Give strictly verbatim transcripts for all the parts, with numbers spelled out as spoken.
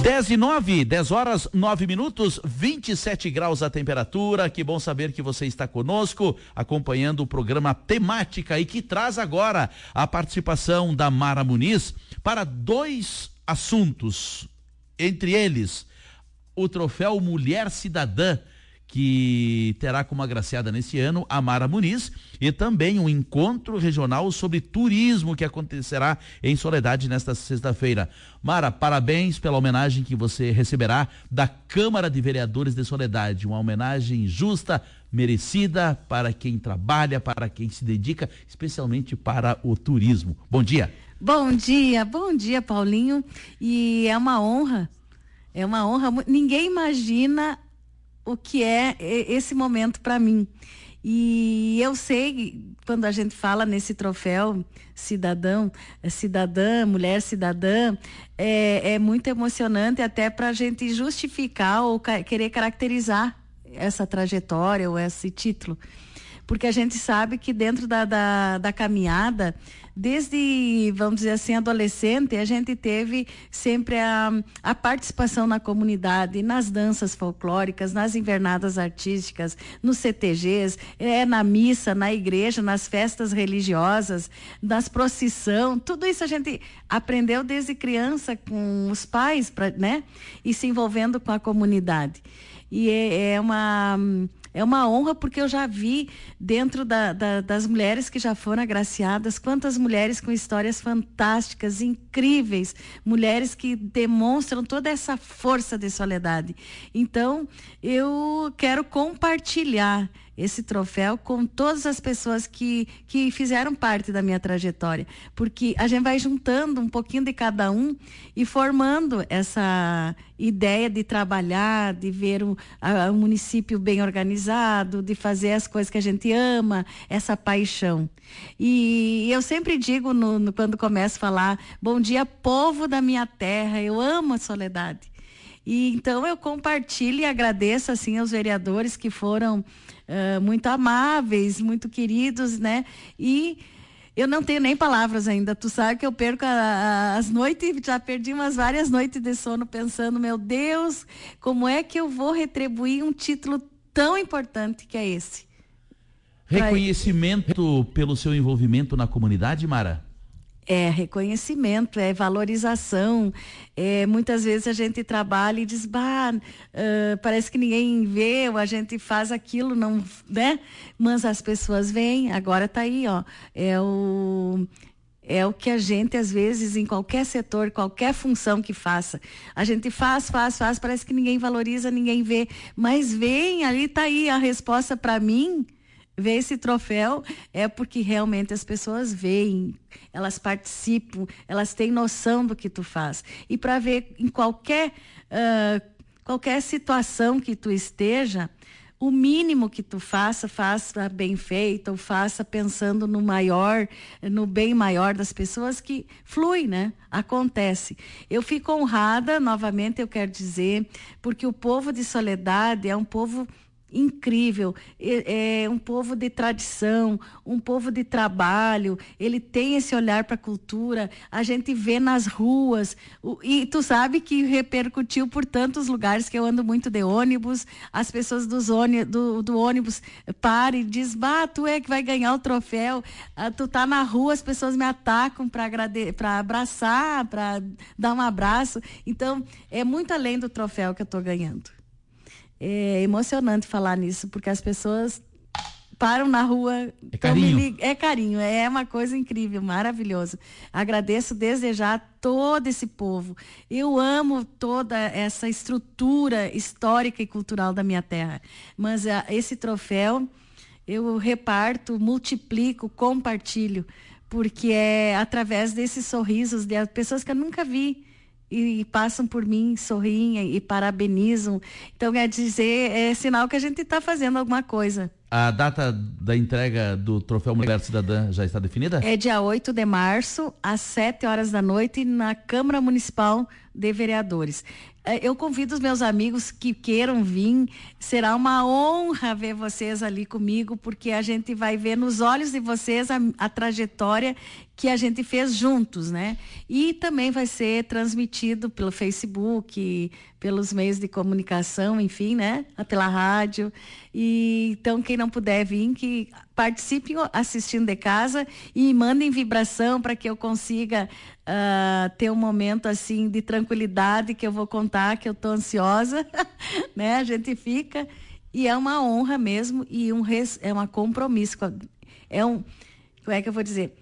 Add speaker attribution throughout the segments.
Speaker 1: dez e nove, dez horas, nove minutos, vinte e sete graus a temperatura. Que bom saber que você está conosco, acompanhando o programa Temática e que traz agora a participação da Mara Muniz para dois assuntos. Entre eles, o troféu Mulher Cidadã, que terá como agraciada nesse ano a Mara Muniz, e também um encontro regional sobre turismo que acontecerá em Soledade nesta sexta-feira. Mara, parabéns pela homenagem que você receberá da Câmara de Vereadores de Soledade, uma homenagem justa, merecida para quem trabalha, para quem se dedica, especialmente para o turismo. Bom dia.
Speaker 2: Bom dia, bom dia, Paulinho, e é uma honra, é uma honra, ninguém imagina o que é esse momento para mim. E eu sei, quando a gente fala nesse troféu cidadão, cidadã, mulher cidadã, é, é muito emocionante até para a gente justificar ou ca- querer caracterizar essa trajetória ou esse título. Porque a gente sabe que dentro da, da, da caminhada, desde, vamos dizer assim, adolescente, a gente teve sempre a, a participação na comunidade, nas danças folclóricas, nas invernadas artísticas, nos C T Gs, é, na missa, na igreja, nas festas religiosas, nas procissão, tudo isso a gente aprendeu desde criança com os pais, pra, né? E se envolvendo com a comunidade. E é, é uma... É uma honra porque eu já vi dentro da, da, das mulheres que já foram agraciadas, quantas mulheres com histórias fantásticas, incríveis, mulheres que demonstram toda essa força de Soledade. Então, eu quero compartilhar esse troféu com todas as pessoas que, que fizeram parte da minha trajetória, porque a gente vai juntando um pouquinho de cada um e formando essa ideia de trabalhar, de ver o, a, o município bem organizado, de fazer as coisas que a gente ama, essa paixão. E eu sempre digo, no, no, quando começo a falar, bom dia, povo da minha terra, eu amo a Soledade. E então eu compartilho e agradeço assim aos vereadores que foram uh, muito amáveis, muito queridos, né? E eu não tenho nem palavras ainda. Tu sabe que eu perco a, a, as noites, já perdi umas várias noites de sono pensando, meu Deus, como é que eu vou retribuir um título tão importante que é esse?
Speaker 1: Reconhecimento pra... pelo seu envolvimento na comunidade, Mara?
Speaker 2: É reconhecimento, é valorização, é, muitas vezes a gente trabalha e diz, bah, uh, parece que ninguém vê, ou a gente faz aquilo, não, né? Mas as pessoas veem, agora tá aí, ó, é o... É o que a gente, às vezes, em qualquer setor, qualquer função que faça, a gente faz, faz, faz, parece que ninguém valoriza, ninguém vê, mas vem, ali tá aí a resposta para mim. Ver esse troféu é porque realmente as pessoas veem, elas participam, elas têm noção do que tu faz. E para ver em qualquer, uh, qualquer situação que tu esteja, o mínimo que tu faça, faça bem feito, ou faça pensando no maior, no bem maior das pessoas, que flui, né? Acontece. Eu fico honrada, novamente eu quero dizer, porque o povo de Soledade é um povo incrível, é, é um povo de tradição, um povo de trabalho, ele tem esse olhar para a cultura, a gente vê nas ruas, o, e tu sabe que repercutiu por tantos lugares que eu ando muito de ônibus, as pessoas dos ônibus, do, do ônibus param e dizem, bah, tu é que vai ganhar o troféu, ah, tu tá na rua, as pessoas me atacam para agrade- para abraçar, para dar um abraço, então é muito além do troféu que eu tô ganhando. É emocionante falar nisso, porque as pessoas param na rua.
Speaker 1: É carinho.
Speaker 2: Me... É carinho, é uma coisa incrível, maravilhoso. Agradeço desde já todo esse povo. Eu amo toda essa estrutura histórica e cultural da minha terra. Mas uh, esse troféu eu reparto, multiplico, compartilho, porque é através desses sorrisos de pessoas que eu nunca vi. E passam por mim, sorriem e parabenizam. Então, quer dizer, é sinal que a gente está fazendo alguma coisa.
Speaker 1: A data da entrega do Troféu Mulher Cidadã já está definida?
Speaker 2: É dia oito de março, às sete horas da noite, na Câmara Municipal de Vereadores. Eu convido os meus amigos que queiram vir, será uma honra ver vocês ali comigo, porque a gente vai ver nos olhos de vocês a, a trajetória que a gente fez juntos, né? E também vai ser transmitido pelo Facebook, pelos meios de comunicação, enfim, né? Pela rádio. E então, quem não puder vir, que participem assistindo de casa e mandem vibração para que eu consiga uh, ter um momento assim de tranquilidade, que eu vou contar que eu estou ansiosa, né? A gente fica, e é uma honra mesmo, e um res, é um compromisso, é um, como é que eu vou dizer?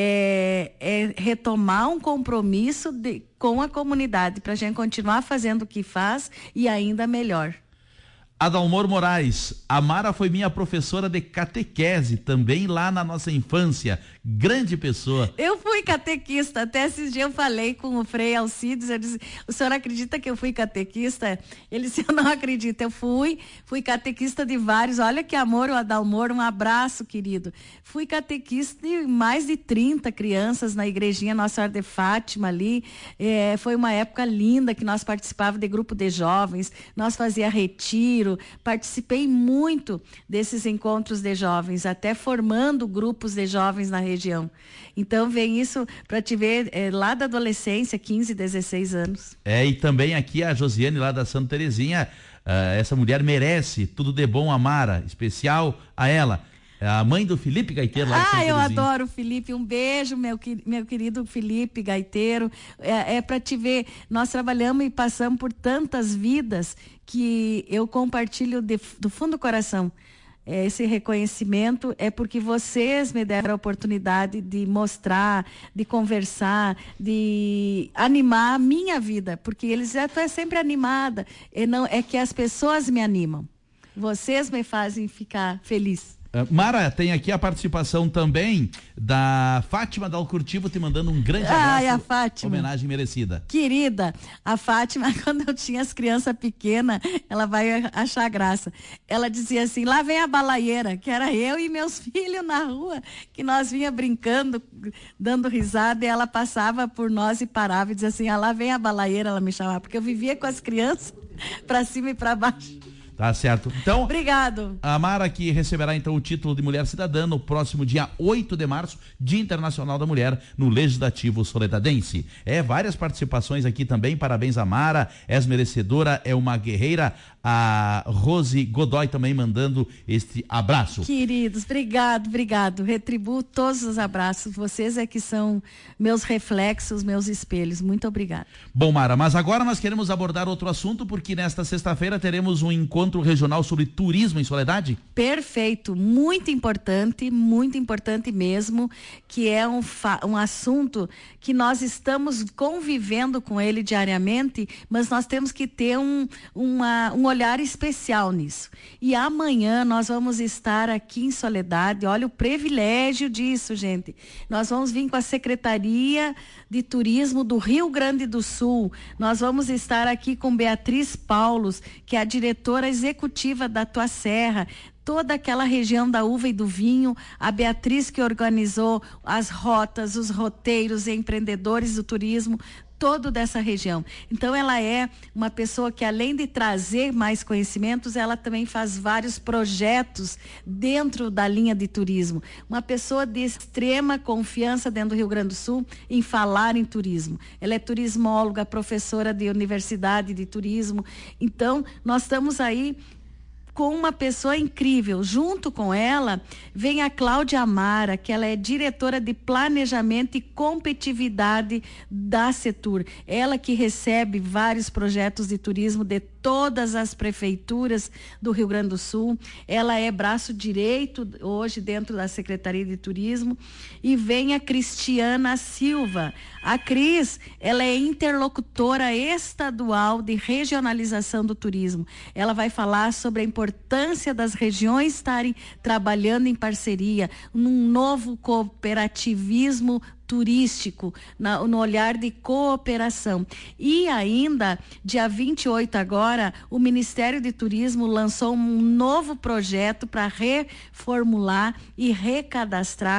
Speaker 2: É, é retomar um compromisso de, com a comunidade, para a gente continuar fazendo o que faz e ainda melhor.
Speaker 1: Adalmor Moraes, a Mara foi minha professora de catequese, também lá na nossa infância, grande pessoa.
Speaker 2: Eu fui catequista, até esses dias eu falei com o Frei Alcides, eu disse, o senhor acredita que eu fui catequista? Ele disse, eu não acredito, eu fui, fui catequista de vários, olha que amor o Adalmor, um abraço, querido. Fui catequista de mais de trinta crianças na igrejinha Nossa Senhora de Fátima ali, é, foi uma época linda que nós participávamos de grupo de jovens, nós fazia retiro, participei muito desses encontros de jovens, até formando grupos de jovens na região. Então vem isso para te ver é, lá da adolescência, quinze, dezesseis anos.
Speaker 1: É, e também aqui a Josiane lá da Santa Terezinha, uh, essa mulher merece tudo de bom, a Mara, especial a ela. A mãe do Felipe Gaiteiro lá.
Speaker 2: Ah, eu adoro o Felipe, um beijo, meu, meu querido Felipe Gaiteiro. É, é para te ver, nós trabalhamos e passamos por tantas vidas que eu compartilho de, do fundo do coração. É, esse reconhecimento é porque vocês me deram a oportunidade de mostrar, de conversar, de animar a minha vida, porque eles já estão sempre animada, e não, é que as pessoas me animam. Vocês me fazem ficar feliz.
Speaker 1: Mara, tem aqui a participação também da Fátima Dalcurtivo, te mandando um grande abraço.
Speaker 2: Ai, a Fátima.
Speaker 1: Homenagem merecida.
Speaker 2: Querida, a Fátima, quando eu tinha as crianças pequenas, ela vai achar graça. Ela dizia assim, lá vem a balaieira, que era eu e meus filhos na rua, que nós vinha brincando, dando risada, e ela passava por nós e parava e dizia assim, ah, lá vem a balaieira, ela me chamava, porque eu vivia com as crianças para cima e para baixo.
Speaker 1: Tá certo. Então,
Speaker 2: obrigado.
Speaker 1: A Mara que receberá então o título de Mulher Cidadã no próximo dia oito de março, Dia Internacional da Mulher, no Legislativo Soledadense. É, várias participações aqui também, parabéns a Mara, és merecedora, é uma guerreira. A Rose Godoy também mandando este abraço.
Speaker 2: Queridos, obrigado, obrigado. Retribuo todos os abraços. Vocês é que são meus reflexos, meus espelhos. Muito obrigada.
Speaker 1: Bom, Mara, mas agora nós queremos abordar outro assunto, porque nesta sexta-feira teremos um encontro regional sobre turismo em Soledade.
Speaker 2: Perfeito, muito importante, muito importante mesmo, que é um, um assunto que nós estamos convivendo com ele diariamente, mas nós temos que ter um, uma, um olhar especial nisso. E amanhã nós vamos estar aqui em Soledade, olha o privilégio disso, gente. Nós vamos vir com a Secretaria de Turismo do Rio Grande do Sul. Nós vamos estar aqui com Beatriz Paulos, que é a diretora executiva da Tua Serra, toda aquela região da uva e do vinho, a Beatriz que organizou as rotas, os roteiros, empreendedores do turismo, todo dessa região. Então ela é uma pessoa que, além de trazer mais conhecimentos, ela também faz vários projetos dentro da linha de turismo. Uma pessoa de extrema confiança dentro do Rio Grande do Sul em falar em turismo. Ela é turismóloga, professora de universidade de turismo. Então nós estamos aí com uma pessoa incrível. Junto com ela vem a Cláudia Amara, que ela é diretora de planejamento e competitividade da Setur. Ela que recebe vários projetos de turismo de todas as prefeituras do Rio Grande do Sul. Ela é braço direito hoje dentro da Secretaria de Turismo. E vem a Cristiana Silva. A Cris, ela é interlocutora estadual de regionalização do turismo. Ela vai falar sobre a importância das regiões estarem trabalhando em parceria, num novo cooperativismo turístico, na, no olhar de cooperação. E ainda, dia vinte e oito agora, o Ministério de Turismo lançou um novo projeto para reformular e recadastrar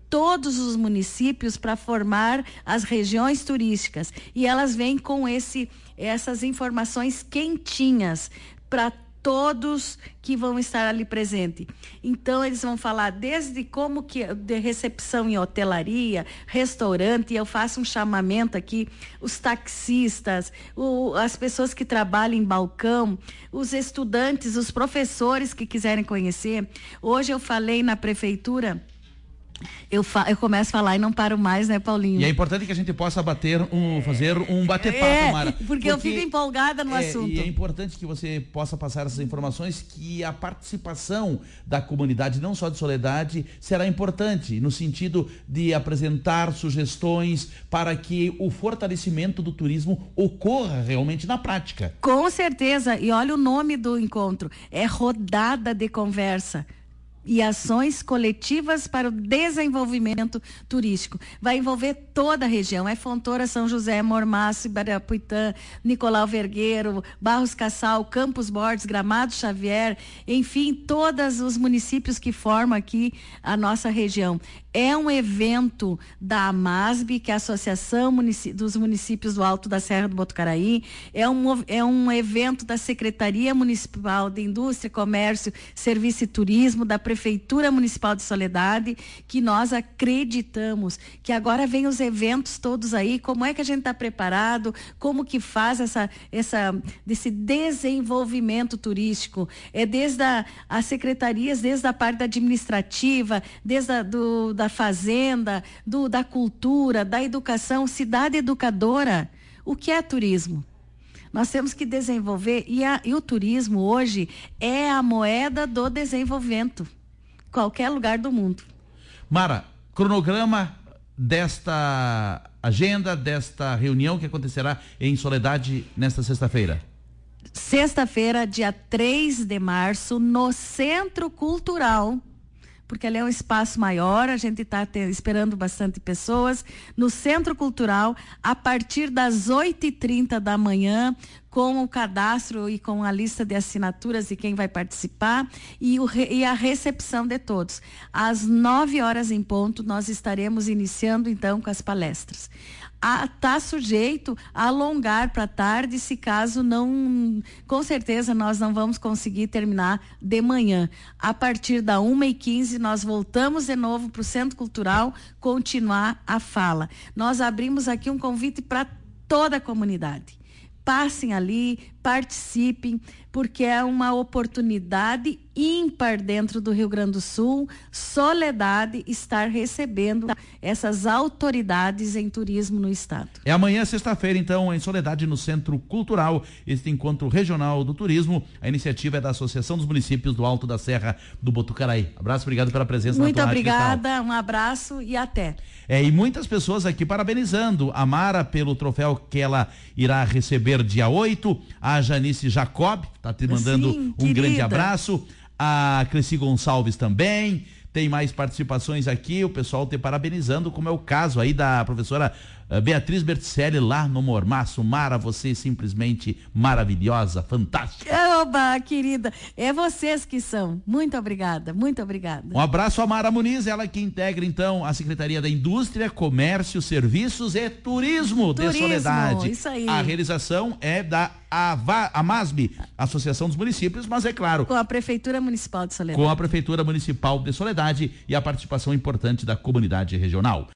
Speaker 2: todos os municípios para formar as regiões turísticas. E elas vêm com esse, essas informações quentinhas para todos que vão estar ali presente. Então, eles vão falar desde como que, de recepção em hotelaria, restaurante, e eu faço um chamamento aqui, os taxistas, o, as pessoas que trabalham em balcão, os estudantes, os professores que quiserem conhecer. Hoje eu falei na prefeitura, Eu, fa eu começo a falar e não paro mais, né, Paulinho?
Speaker 1: E é importante que a gente possa bater um, fazer um bater-papo,
Speaker 2: é,
Speaker 1: Mara.
Speaker 2: Porque, porque eu fico empolgada no
Speaker 1: é,
Speaker 2: assunto.
Speaker 1: E é importante que você possa passar essas informações, que a participação da comunidade, não só de Soledade, será importante no sentido de apresentar sugestões para que o fortalecimento do turismo ocorra realmente na prática.
Speaker 2: Com certeza. E olha o nome do encontro. É Rodada de Conversa e Ações Coletivas para o Desenvolvimento Turístico. Vai envolver toda a região, é Fontoura, São José, Mormaço, Ibirapuitã, Nicolau Vergueiro, Barros Cassal, Campos Borges, Gramado Xavier, enfim, todos os municípios que formam aqui a nossa região. É um evento da AMASB, que é a Associação Munici- dos Municípios do Alto da Serra do Botucaraí, é um, é um evento da Secretaria Municipal de Indústria, Comércio, Serviço e Turismo, da Prefeitura Municipal de Soledade, que nós acreditamos que agora vem os eventos todos aí, como é que a gente está preparado, como que faz essa, essa, desse desenvolvimento turístico, é desde a, as secretarias, desde a parte administrativa, desde a, do, da fazenda, do, da cultura, da educação, cidade educadora. O que é turismo? Nós temos que desenvolver, e, a, e o turismo hoje é a moeda do desenvolvimento, qualquer lugar do mundo.
Speaker 1: Mara, cronograma desta agenda, desta reunião que acontecerá em Soledade nesta sexta-feira.
Speaker 2: Sexta-feira, dia três de março, no Centro Cultural, porque ali é um espaço maior, a gente está esperando bastante pessoas, no Centro Cultural, a partir das oito e trinta da manhã, com o cadastro e com a lista de assinaturas de quem vai participar e, o, e a recepção de todos. Às nove horas em ponto, nós estaremos iniciando, então, com as palestras. Está sujeito a alongar para tarde, se caso não, com certeza nós não vamos conseguir terminar de manhã. A partir da uma e quinze nós voltamos de novo para o Centro Cultural continuar a fala. Nós abrimos aqui um convite para toda a comunidade. Passem ali, participem, porque é uma oportunidade ímpar dentro do Rio Grande do Sul, Soledade estar recebendo essas autoridades em turismo no estado.
Speaker 1: É amanhã, sexta-feira, então, em Soledade, no Centro Cultural, este encontro regional do turismo. A iniciativa é da Associação dos Municípios do Alto da Serra do Botucaraí. Abraço, obrigado pela presença.
Speaker 2: Muito
Speaker 1: na tua
Speaker 2: obrigada,
Speaker 1: rádio,
Speaker 2: um abraço e até.
Speaker 1: É, e muitas pessoas aqui parabenizando a Mara pelo troféu que ela irá receber dia oito, a Janice Jacob, tá te mandando
Speaker 2: Sim,
Speaker 1: um
Speaker 2: querida.
Speaker 1: grande abraço, a Cresci Gonçalves também, tem mais participações aqui, o pessoal te parabenizando, como é o caso aí da professora uh, Beatriz Berticelli lá no Mormaço. Mara, você é simplesmente maravilhosa, fantástica.
Speaker 2: Oba, querida, é vocês que são. Muito obrigada, muito obrigada.
Speaker 1: Um abraço a Mara Muniz, ela que integra então a Secretaria da Indústria, Comércio, Serviços e Turismo,
Speaker 2: Turismo,
Speaker 1: de Soledade.
Speaker 2: isso aí.
Speaker 1: A realização é da AVA, AMASB, Associação dos Municípios, mas é claro,
Speaker 2: Com a Prefeitura Municipal de Soledade.
Speaker 1: com a Prefeitura Municipal de Soledade e a participação importante da comunidade regional.